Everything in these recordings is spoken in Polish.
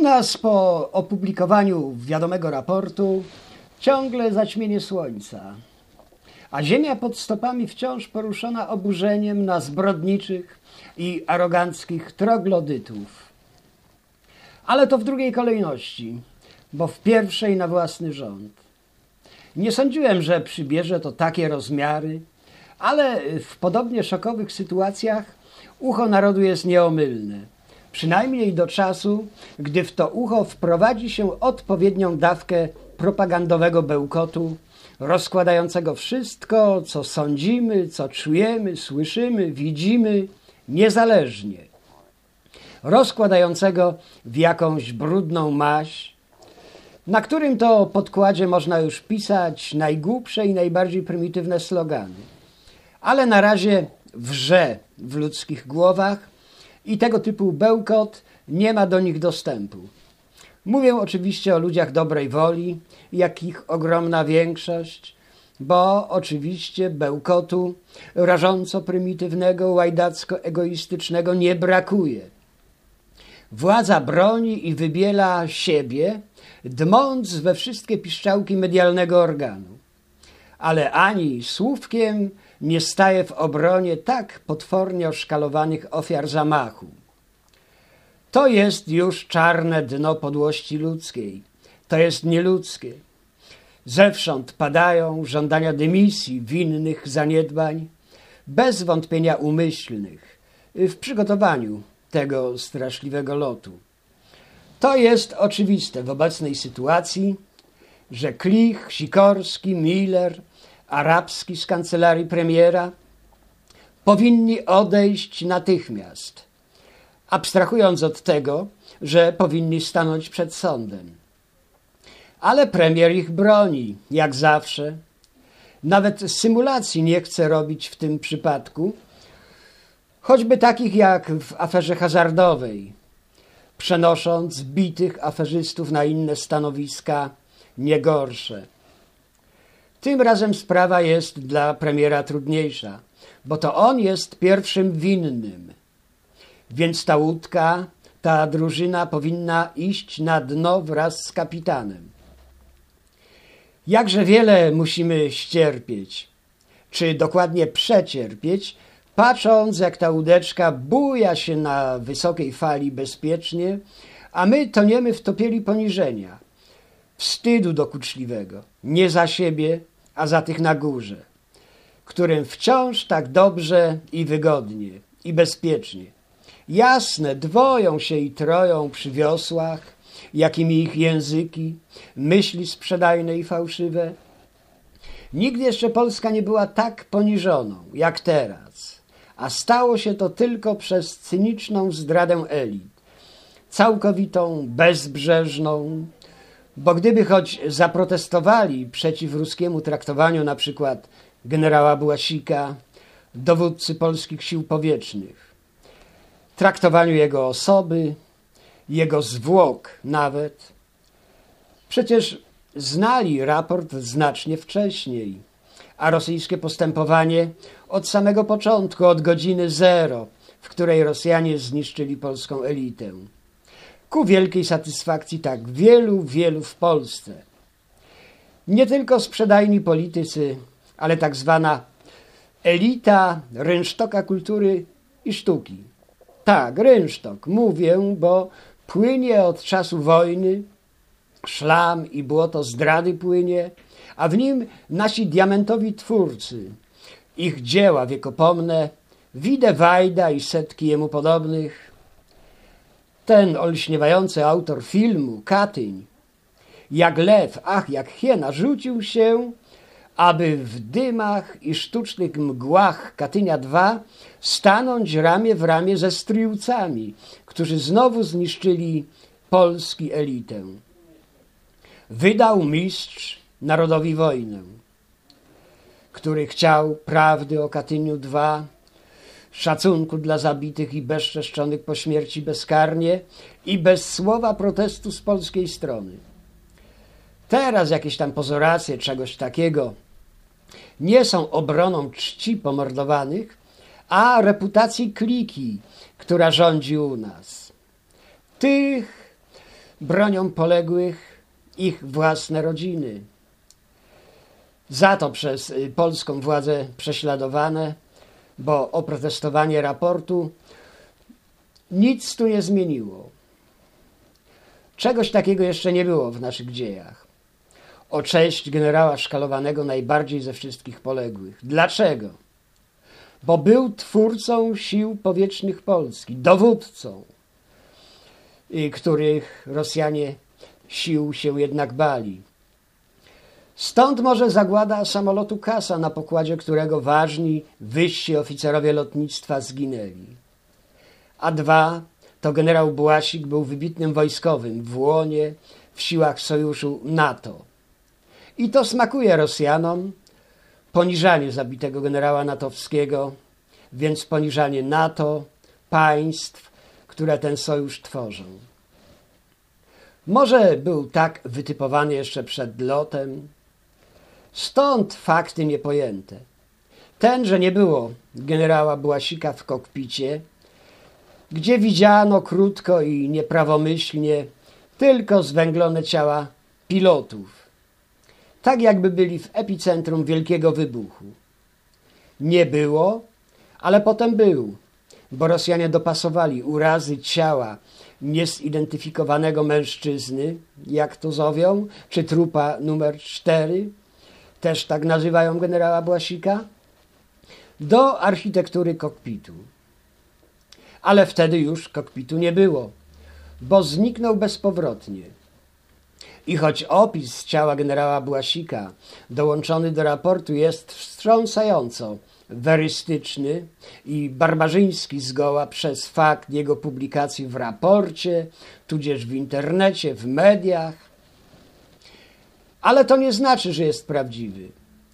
nas po opublikowaniu wiadomego raportu ciągle zaćmienie słońca, a ziemia pod stopami wciąż poruszona oburzeniem na zbrodniczych i aroganckich troglodytów. Ale to w drugiej kolejności, bo w pierwszej na własny rząd. Nie sądziłem, że przybierze to takie rozmiary, ale w podobnie szokowych sytuacjach ucho narodu jest nieomylne. Przynajmniej do czasu, gdy w to ucho wprowadzi się odpowiednią dawkę propagandowego bełkotu, rozkładającego wszystko, co sądzimy, co czujemy, słyszymy, widzimy, niezależnie. Rozkładającego w jakąś brudną maź, na którym to podkładzie można już pisać najgłupsze i najbardziej prymitywne slogany. Ale na razie wrze w ludzkich głowach i tego typu bełkot nie ma do nich dostępu. Mówię oczywiście o ludziach dobrej woli, jakich ogromna większość, bo oczywiście bełkotu rażąco prymitywnego, łajdacko-egoistycznego nie brakuje. Władza broni i wybiela siebie, dmąc we wszystkie piszczałki medialnego organu. Ale ani słówkiem nie staje w obronie tak potwornie oszkalowanych ofiar zamachu. To jest już czarne dno podłości ludzkiej. To jest nieludzkie. Zewsząd padają żądania dymisji winnych zaniedbań, bez wątpienia umyślnych, w przygotowaniu tego straszliwego lotu. To jest oczywiste w obecnej sytuacji, że Klich, Sikorski, Miller, Arabski z kancelarii premiera powinni odejść natychmiast, abstrahując od tego, że powinni stanąć przed sądem. Ale premier ich broni, jak zawsze. Nawet symulacji nie chce robić w tym przypadku, choćby takich jak w aferze hazardowej, przenosząc bitych aferzystów na inne stanowiska, nie gorsze. Tym razem sprawa jest dla premiera trudniejsza, bo to on jest pierwszym winnym. Więc ta łódka, ta drużyna powinna iść na dno wraz z kapitanem. Jakże wiele musimy ścierpieć, czy dokładnie przecierpieć, patrząc jak ta łódeczka buja się na wysokiej fali bezpiecznie, a my toniemy w topieli poniżenia, wstydu dokuczliwego, nie za siebie, a za tych na górze, którym wciąż tak dobrze i wygodnie i bezpiecznie. Jasne, dwoją się i troją przy wiosłach, jakimi ich języki, myśli sprzedajne i fałszywe. Nigdy jeszcze Polska nie była tak poniżoną, jak teraz, a stało się to tylko przez cyniczną zdradę elit, całkowitą, bezbrzeżną, bo gdyby choć zaprotestowali przeciw ruskiemu traktowaniu na przykład generała Błasika, dowódcy polskich sił powietrznych, traktowaniu jego osoby, jego zwłok nawet, przecież znali raport znacznie wcześniej, a rosyjskie postępowanie od samego początku, od godziny 0, w której Rosjanie zniszczyli polską elitę. Ku wielkiej satysfakcji tak wielu w Polsce. Nie tylko sprzedajni politycy, ale tak zwana elita rynsztoka kultury i sztuki. Tak, rynsztok, mówię, bo płynie od czasu wojny, szlam i błoto zdrady płynie, a w nim nasi diamentowi twórcy, ich dzieła wiekopomne, Wide Wajda i setki jemu podobnych. Ten olśniewający autor filmu, Katyń, jak lew, ach, jak hiena, rzucił się, aby w dymach i sztucznych mgłach Katynia 2 stanąć ramię w ramię ze stryjcami, którzy znowu zniszczyli Polski elitę. Wydał mistrz narodowi wojnę, który chciał prawdy o Katyniu 2, szacunku dla zabitych i bezczeszczonych po śmierci bezkarnie i bez słowa protestu z polskiej strony. Teraz jakieś tam pozoracje czegoś takiego nie są obroną czci pomordowanych, a reputacji kliki, która rządzi u nas. Tych bronią poległych ich własne rodziny. Za to przez polską władzę prześladowane, bo oprotestowanie raportu nic tu nie zmieniło. Czegoś takiego jeszcze nie było w naszych dziejach. O cześć generała szkalowanego najbardziej ze wszystkich poległych. Dlaczego? Bo był twórcą sił powietrznych Polski, dowódcą, których Rosjanie sił się jednak bali. Stąd może zagłada samolotu Kasa, na pokładzie którego ważni, wyżsi oficerowie lotnictwa zginęli. A dwa, to generał Błasik był wybitnym wojskowym w łonie, w siłach sojuszu NATO. I to smakuje Rosjanom, poniżanie zabitego generała natowskiego, więc poniżanie NATO, państw, które ten sojusz tworzą. Może był tak wytypowany jeszcze przed lotem, stąd fakty niepojęte. Ten, że nie było generała Błasika w kokpicie, gdzie widziano krótko i nieprawomyślnie tylko zwęglone ciała pilotów, tak jakby byli w epicentrum wielkiego wybuchu. Nie było, ale potem był, bo Rosjanie dopasowali urazy ciała niezidentyfikowanego mężczyzny, jak to zowią, czy trupa numer 4, też tak nazywają generała Błasika, do architektury kokpitu. Ale wtedy już kokpitu nie było, bo zniknął bezpowrotnie. I choć opis ciała generała Błasika dołączony do raportu jest wstrząsająco werystyczny i barbarzyński zgoła przez fakt jego publikacji w raporcie, tudzież w internecie, w mediach, ale to nie znaczy, że jest prawdziwy.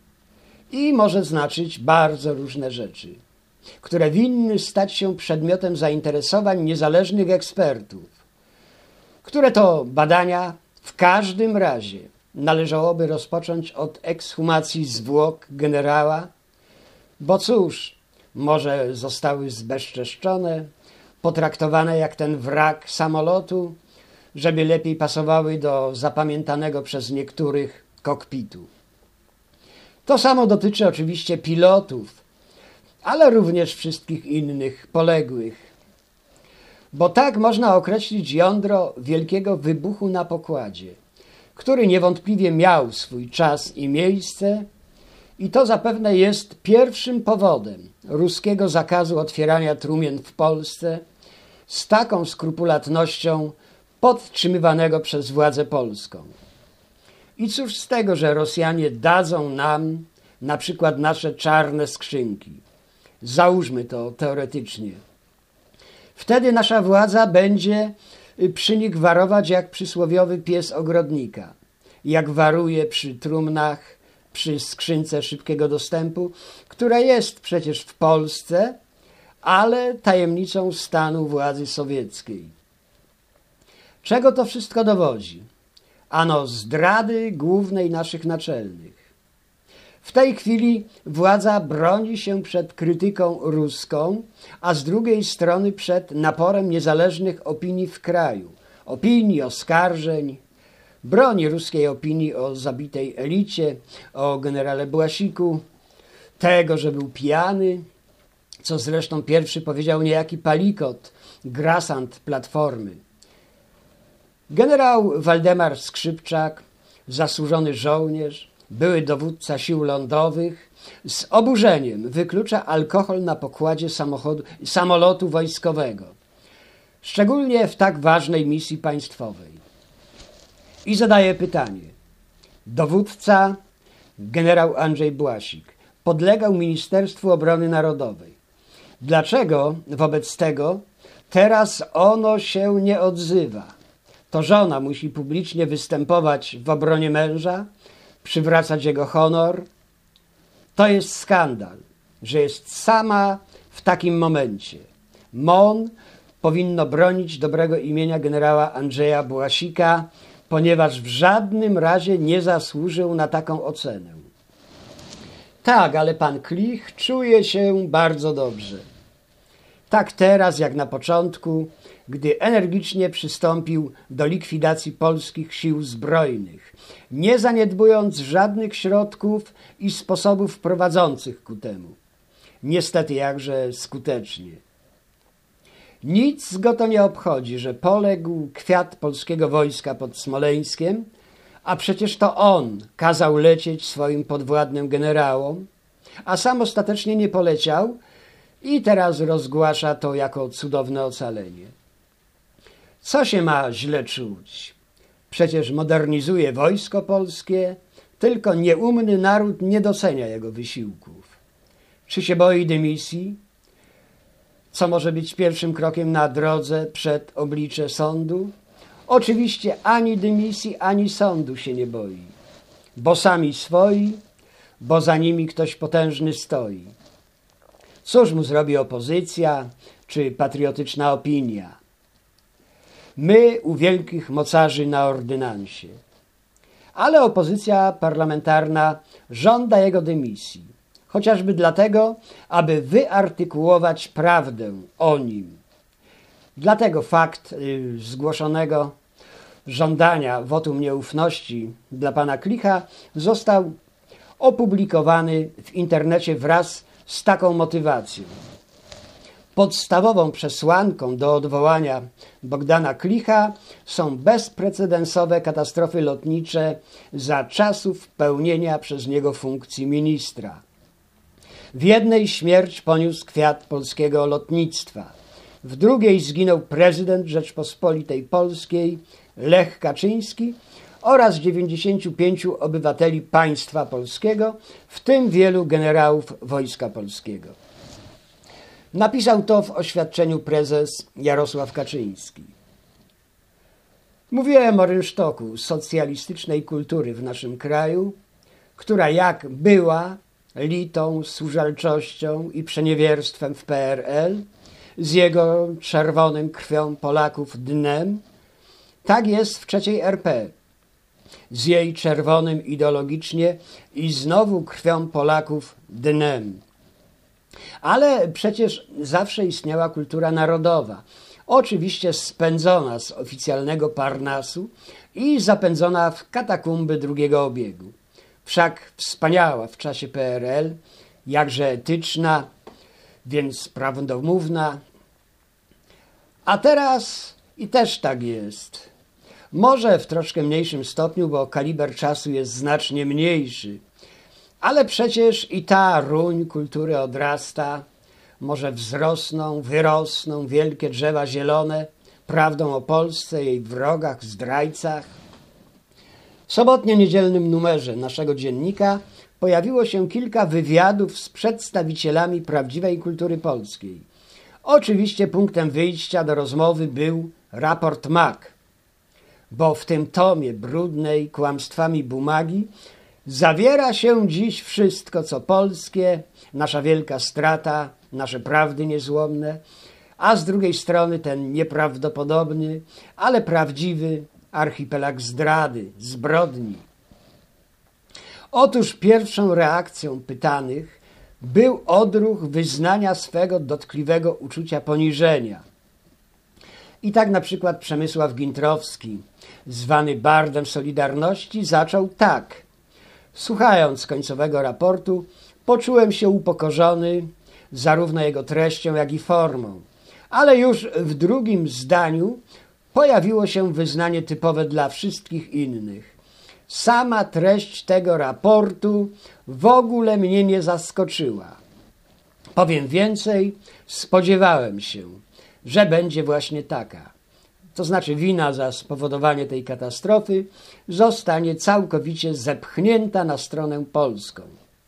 I może znaczyć bardzo różne rzeczy, które winny stać się przedmiotem zainteresowań niezależnych ekspertów, które to badania w każdym razie należałoby rozpocząć od ekshumacji zwłok generała, bo cóż, może zostały zbezczeszczone, potraktowane jak ten wrak samolotu, żeby lepiej pasowały do zapamiętanego przez niektórych kokpitu. To samo dotyczy oczywiście pilotów, ale również wszystkich innych poległych. Bo tak można określić jądro wielkiego wybuchu na pokładzie, który niewątpliwie miał swój czas i miejsce i to zapewne jest pierwszym powodem ruskiego zakazu otwierania trumien w Polsce z taką skrupulatnością podtrzymywanego przez władzę polską. I cóż z tego, że Rosjanie dadzą nam na przykład nasze czarne skrzynki. Załóżmy to teoretycznie. Wtedy nasza władza będzie przy nich warować jak przysłowiowy pies ogrodnika. Jak waruje przy trumnach, przy skrzynce szybkiego dostępu, która jest przecież w Polsce, ale tajemnicą stanu władzy sowieckiej. Czego to wszystko dowodzi? Ano zdrady głównej naszych naczelnych. W tej chwili władza broni się przed krytyką ruską, a z drugiej strony przed naporem niezależnych opinii w kraju. Opinii, oskarżeń. Broni ruskiej opinii o zabitej elicie, o generale Błasiku, tego, że był pijany, co zresztą pierwszy powiedział niejaki Palikot, grasant Platformy. Generał Waldemar Skrzypczak, zasłużony żołnierz, były dowódca sił lądowych, z oburzeniem wyklucza alkohol na pokładzie samolotu wojskowego, szczególnie w tak ważnej misji państwowej. I zadaje pytanie. Dowódca, generał Andrzej Błasik, podlegał Ministerstwu Obrony Narodowej. Dlaczego wobec tego teraz ono się nie odzywa? To żona musi publicznie występować w obronie męża, przywracać jego honor. To jest skandal, że jest sama w takim momencie. MON powinno bronić dobrego imienia generała Andrzeja Błasika, ponieważ w żadnym razie nie zasłużył na taką ocenę. Tak, ale pan Klich czuje się bardzo dobrze. tak teraz jak na początku, gdy energicznie przystąpił do likwidacji polskich sił zbrojnych, nie zaniedbując żadnych środków i sposobów prowadzących ku temu. Niestety jakże skutecznie. Nic go to nie obchodzi, że poległ kwiat polskiego wojska pod Smoleńskiem, a przecież to on kazał lecieć swoim podwładnym generałom, a sam ostatecznie nie poleciał i teraz rozgłasza to jako cudowne ocalenie. Co się ma źle czuć? Przecież modernizuje wojsko polskie, tylko nieumny naród nie docenia jego wysiłków. Czy się boi dymisji? Co może być pierwszym krokiem na drodze przed oblicze sądu? Oczywiście ani dymisji, ani sądu się nie boi, bo sami swoi, bo za nimi ktoś potężny stoi. Cóż mu zrobi opozycja czy patriotyczna opinia? My u wielkich mocarzy na ordynansie. Ale opozycja parlamentarna żąda jego dymisji. Chociażby dlatego, aby wyartykułować prawdę o nim. Dlatego fakt zgłoszonego żądania wotum nieufności dla pana Klicha został opublikowany w internecie wraz z taką motywacją. Podstawową przesłanką do odwołania Bogdana Klicha są bezprecedensowe katastrofy lotnicze za czasów pełnienia przez niego funkcji ministra. W jednej śmierć poniósł kwiat polskiego lotnictwa, w drugiej zginął prezydent Rzeczpospolitej Polskiej Lech Kaczyński oraz 95 obywateli państwa polskiego, w tym wielu generałów Wojska Polskiego. Napisał to w oświadczeniu prezes Jarosław Kaczyński. Mówiłem o rynsztoku socjalistycznej kultury w naszym kraju, która jak była litą, służalczością i przeniewierstwem w PRL, z jego czerwonym krwią Polaków dnem, tak jest w III RP, z jej czerwonym ideologicznie i znowu krwią Polaków dnem. Ale przecież zawsze istniała kultura narodowa, oczywiście spędzona z oficjalnego Parnasu i zapędzona w katakumby drugiego obiegu. Wszak wspaniała w czasie PRL, jakże etyczna, więc prawdomówna. A teraz i też tak jest. Może w troszkę mniejszym stopniu, bo kaliber czasu jest znacznie mniejszy. Ale przecież i ta ruń kultury odrasta. Może wzrosną, wyrosną wielkie drzewa zielone prawdą o Polsce, jej wrogach, zdrajcach. W sobotnio-niedzielnym numerze naszego dziennika pojawiło się kilka wywiadów z przedstawicielami prawdziwej kultury polskiej. Oczywiście punktem wyjścia do rozmowy był raport MAK, bo w tym tomie brudnej kłamstwami bumagi zawiera się dziś wszystko, co polskie, nasza wielka strata, nasze prawdy niezłomne, a z drugiej strony ten nieprawdopodobny, ale prawdziwy archipelag zdrady, zbrodni. Otóż pierwszą reakcją pytanych był odruch wyznania swego dotkliwego uczucia poniżenia. I tak na przykład Przemysław Gintrowski, zwany bardem Solidarności, zaczął tak. Słuchając końcowego raportu, poczułem się upokorzony zarówno jego treścią, jak i formą. Ale już w drugim zdaniu pojawiło się wyznanie typowe dla wszystkich innych. Sama treść tego raportu w ogóle mnie nie zaskoczyła. Powiem więcej, spodziewałem się, że będzie właśnie taka. To znaczy wina za spowodowanie tej katastrofy zostanie całkowicie zepchnięta na stronę polską.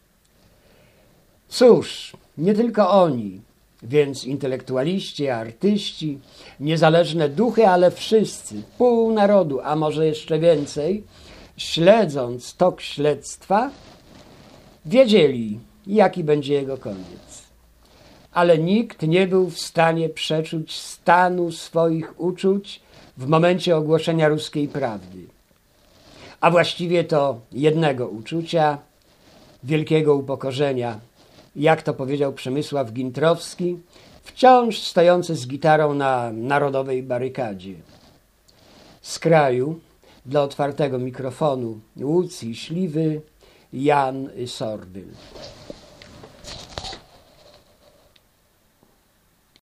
Cóż, nie tylko oni, więc intelektualiści, artyści, niezależne duchy, ale wszyscy, pół narodu, a może jeszcze więcej, śledząc tok śledztwa, wiedzieli, jaki będzie jego koniec. Ale nikt nie był w stanie przeczuć stanu swoich uczuć w momencie ogłoszenia ruskiej prawdy. A właściwie to jednego uczucia, wielkiego upokorzenia, jak to powiedział Przemysław Gintrowski, wciąż stojący z gitarą na narodowej barykadzie. Z kraju, dla otwartego mikrofonu, Łódź i Śliwy, Jan Sordyl.